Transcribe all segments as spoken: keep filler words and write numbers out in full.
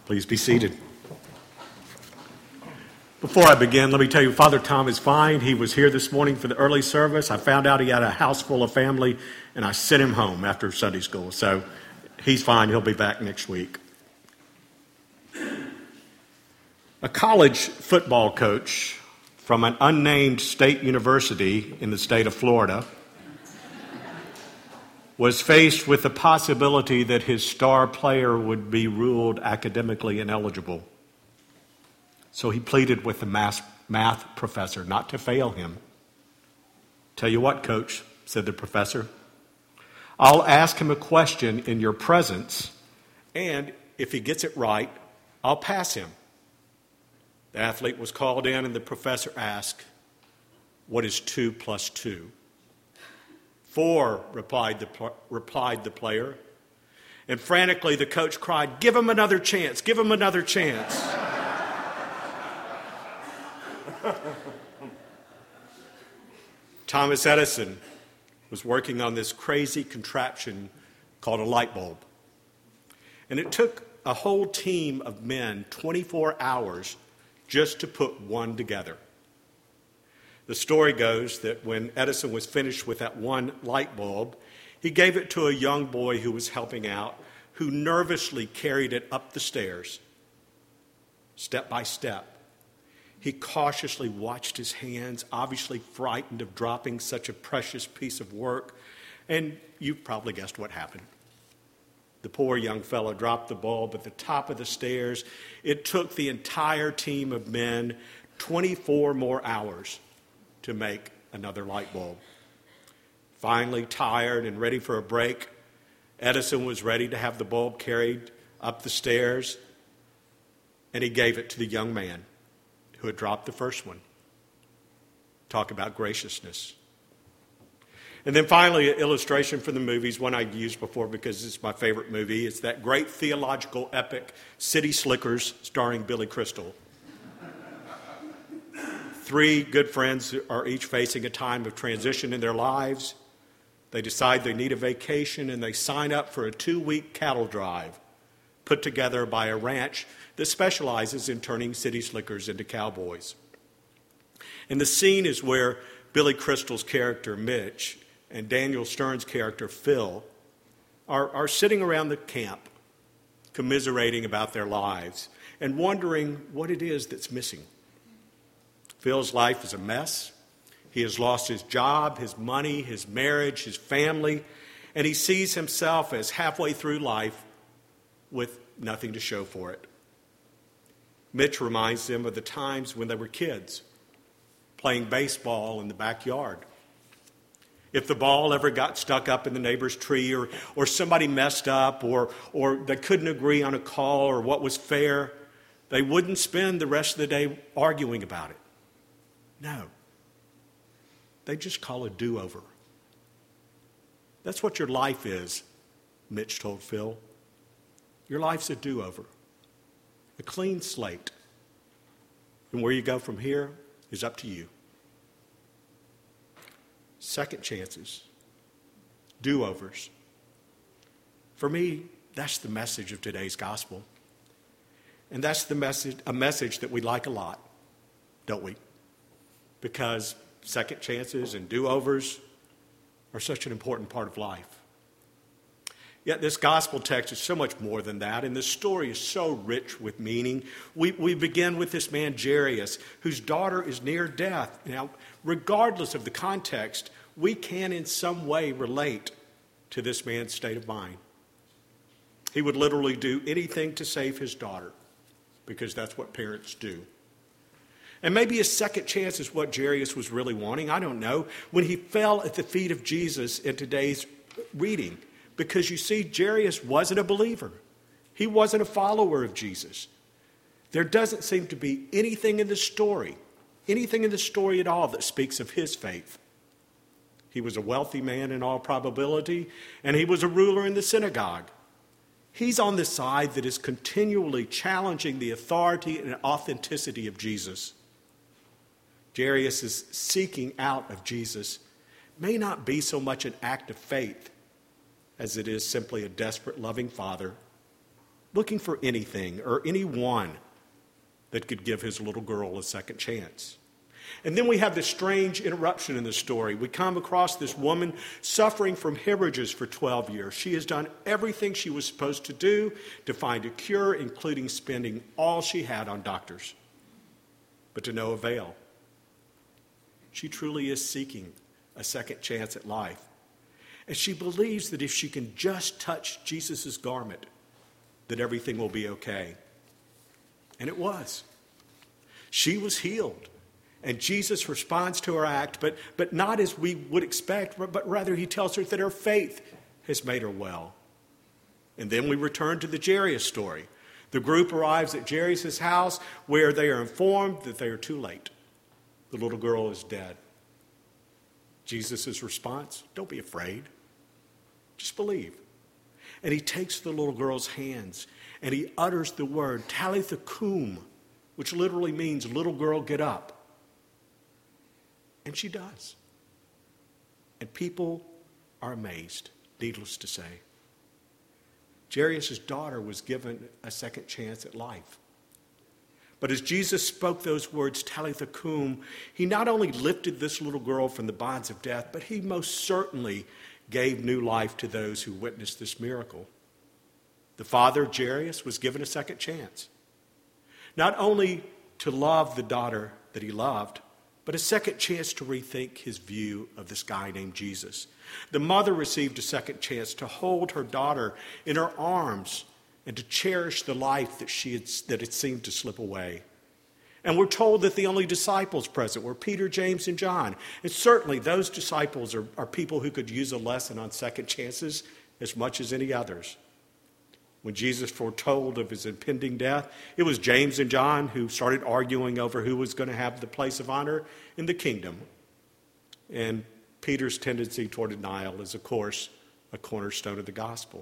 Please be seated. Before I begin, let me tell you, Father Tom is fine. He was here this morning for the early service. I found out he had a house full of family, and I sent him home after Sunday school. So he's fine. He'll be back next week. A college football coach from an unnamed state university in the state of Florida was faced with the possibility that his star player would be ruled academically ineligible. So he pleaded with the math, math professor not to fail him. "Tell you what, coach," said the professor, "I'll ask him a question in your presence, and if he gets it right, I'll pass him." The athlete was called in, and the professor asked, "What is two plus two?" "Four," replied the, replied the player. And frantically the coach cried, "Give him another chance, give him another chance." Thomas Edison was working on this crazy contraption called a light bulb. And it took a whole team of men twenty-four hours just to put one together. The story goes that when Edison was finished with that one light bulb, he gave it to a young boy who was helping out, who nervously carried it up the stairs, step by step. He cautiously watched his hands, obviously frightened of dropping such a precious piece of work, and you've probably guessed what happened. The poor young fellow dropped the bulb at the top of the stairs. It took the entire team of men twenty-four more hours to make another light bulb. Finally, tired and ready for a break, Edison was ready to have the bulb carried up the stairs, and he gave it to the young man who had dropped the first one. Talk about graciousness. And then finally, an illustration from the movies, one I've used before because it's my favorite movie. It's that great theological epic, City Slickers, starring Billy Crystal. Three good friends are each facing a time of transition in their lives. They decide they need a vacation, and they sign up for a two-week cattle drive put together by a ranch that specializes in turning city slickers into cowboys. And the scene is where Billy Crystal's character, Mitch, and Daniel Stern's character, Phil, are, are sitting around the camp, commiserating about their lives and wondering what it is that's missing. Phil's life is a mess. He has lost his job, his money, his marriage, his family, and he sees himself as halfway through life with nothing to show for it. Mitch reminds them of the times when they were kids, playing baseball in the backyard. If the ball ever got stuck up in the neighbor's tree, or, or somebody messed up, or, or they couldn't agree on a call or what was fair, they wouldn't spend the rest of the day arguing about it. No. They just call a do-over. That's what your life is, Mitch told Phil. Your life's a do-over, a clean slate. And where you go from here is up to you. Second chances, do-overs. For me, that's the message of today's gospel. And that's the message, a message that we like a lot, don't we? Because second chances and do-overs are such an important part of life. Yet this gospel text is so much more than that, and this story is so rich with meaning. We, we begin with this man, Jairus, whose daughter is near death. Now, regardless of the context, we can in some way relate to this man's state of mind. He would literally do anything to save his daughter, because that's what parents do. And maybe a second chance is what Jairus was really wanting. I don't know. When he fell at the feet of Jesus in today's reading, because you see, Jairus wasn't a believer. He wasn't a follower of Jesus. There doesn't seem to be anything in the story, anything in the story at all that speaks of his faith. He was a wealthy man in all probability, and he was a ruler in the synagogue. He's on the side that is continually challenging the authority and authenticity of Jesus. Jairus is seeking out of Jesus may not be so much an act of faith as it is simply a desperate, loving father looking for anything or anyone that could give his little girl a second chance. And then we have this strange interruption in the story. We come across this woman suffering from hemorrhages for twelve years. She has done everything she was supposed to do to find a cure, including spending all she had on doctors, but to no avail. She truly is seeking a second chance at life. And she believes that if she can just touch Jesus' garment, that everything will be okay. And it was. She was healed. And Jesus responds to her act, but, but not as we would expect, but rather he tells her that her faith has made her well. And then we return to the Jairus story. The group arrives at Jairus' house where they are informed that they are too late. The little girl is dead. Jesus' response, don't be afraid. Just believe. And he takes the little girl's hands and he utters the word Talitha Kum, which literally means little girl, get up. And she does. And people are amazed, needless to say. Jairus' daughter was given a second chance at life. But as Jesus spoke those words, Talitha Kum, he not only lifted this little girl from the bonds of death, but he most certainly gave new life to those who witnessed this miracle. The father, Jairus, was given a second chance. Not only to love the daughter that he loved, but a second chance to rethink his view of this guy named Jesus. The mother received a second chance to hold her daughter in her arms and to cherish the life that she had, that had seemed to slip away. And we're told that the only disciples present were Peter, James, and John. And certainly those disciples are, are people who could use a lesson on second chances as much as any others. When Jesus foretold of his impending death, it was James and John who started arguing over who was going to have the place of honor in the kingdom. And Peter's tendency toward denial is, of course, a cornerstone of the gospel.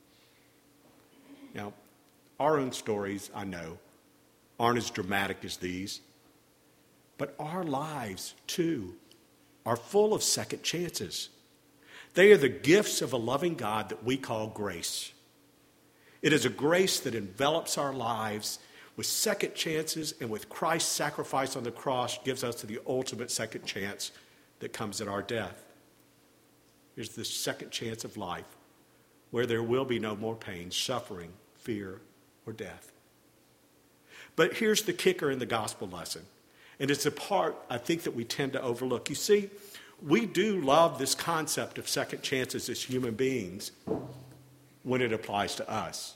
Now, our own stories, I know, aren't as dramatic as these, but our lives, too, are full of second chances. They are the gifts of a loving God that we call grace. It is a grace that envelops our lives with second chances, and with Christ's sacrifice on the cross gives us the ultimate second chance that comes at our death. It's the second chance of life where there will be no more pain, suffering, fear, or death. But here's the kicker in the gospel lesson, and it's a part I think that we tend to overlook. You see, we do love this concept of second chances as human beings when it applies to us.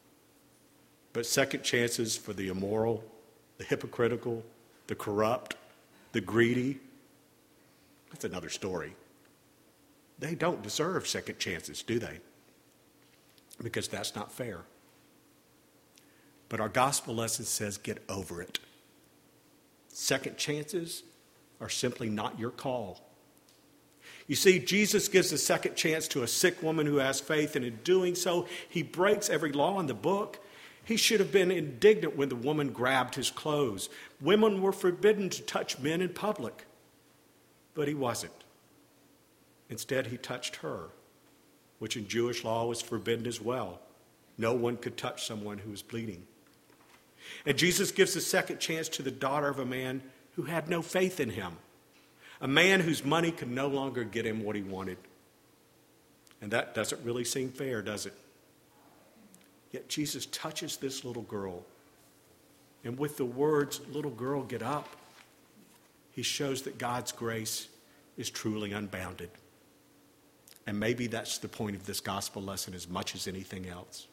But second chances for the immoral, the hypocritical, the corrupt, the greedy, that's another story. They don't deserve second chances, do they? Because that's not fair. But our gospel lesson says get over it. Second chances are simply not your call. You see, Jesus gives a second chance to a sick woman who has faith, and in doing so, he breaks every law in the book. He should have been indignant when the woman grabbed his clothes. Women were forbidden to touch men in public, but he wasn't. Instead, he touched her, which in Jewish law was forbidden as well. No one could touch someone who was bleeding. And Jesus gives a second chance to the daughter of a man who had no faith in him. A man whose money could no longer get him what he wanted. And that doesn't really seem fair, does it? Yet Jesus touches this little girl. And with the words, little girl, get up, he shows that God's grace is truly unbounded. And maybe that's the point of this gospel lesson as much as anything else.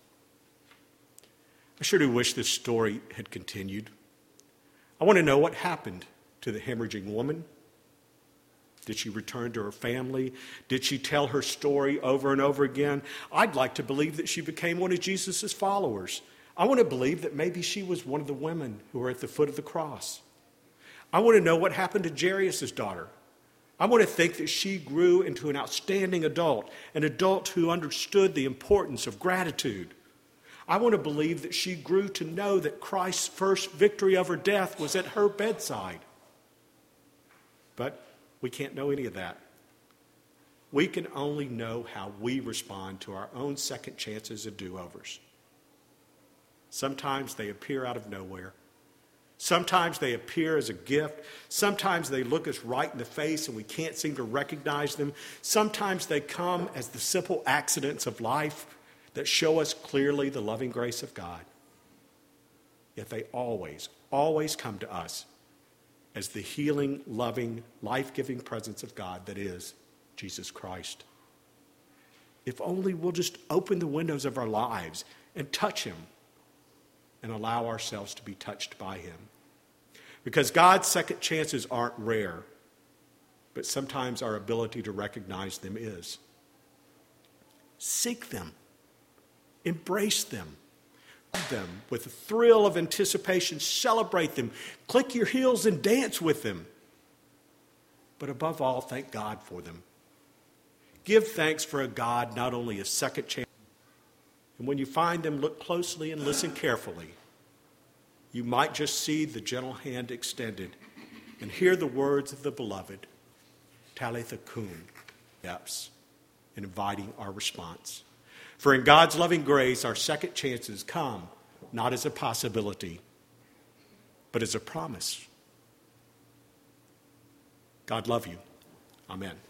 I sure do wish this story had continued. I want to know what happened to the hemorrhaging woman. Did she return to her family? Did she tell her story over and over again? I'd like to believe that she became one of Jesus' followers. I want to believe that maybe she was one of the women who were at the foot of the cross. I want to know what happened to Jairus' daughter. I want to think that she grew into an outstanding adult, an adult who understood the importance of gratitude. I want to believe that she grew to know that Christ's first victory over death was at her bedside. But we can't know any of that. We can only know how we respond to our own second chances and do-overs. Sometimes they appear out of nowhere. Sometimes they appear as a gift. Sometimes they look us right in the face and we can't seem to recognize them. Sometimes they come as the simple accidents of life that show us clearly the loving grace of God. Yet they always, always come to us as the healing, loving, life-giving presence of God that is Jesus Christ. If only we'll just open the windows of our lives and touch him and allow ourselves to be touched by him. Because God's second chances aren't rare, but sometimes our ability to recognize them is. Seek them. Embrace them. them with a thrill of anticipation. Celebrate them. Click your heels and dance with them. But above all, thank God for them. Give thanks for a God not only a second chance, and when you find them, look closely and listen carefully. You might just see the gentle hand extended and hear the words of the beloved, Talitha Kum, yes, in inviting our response. For in God's loving grace, our second chances come not as a possibility, but as a promise. God love you. Amen.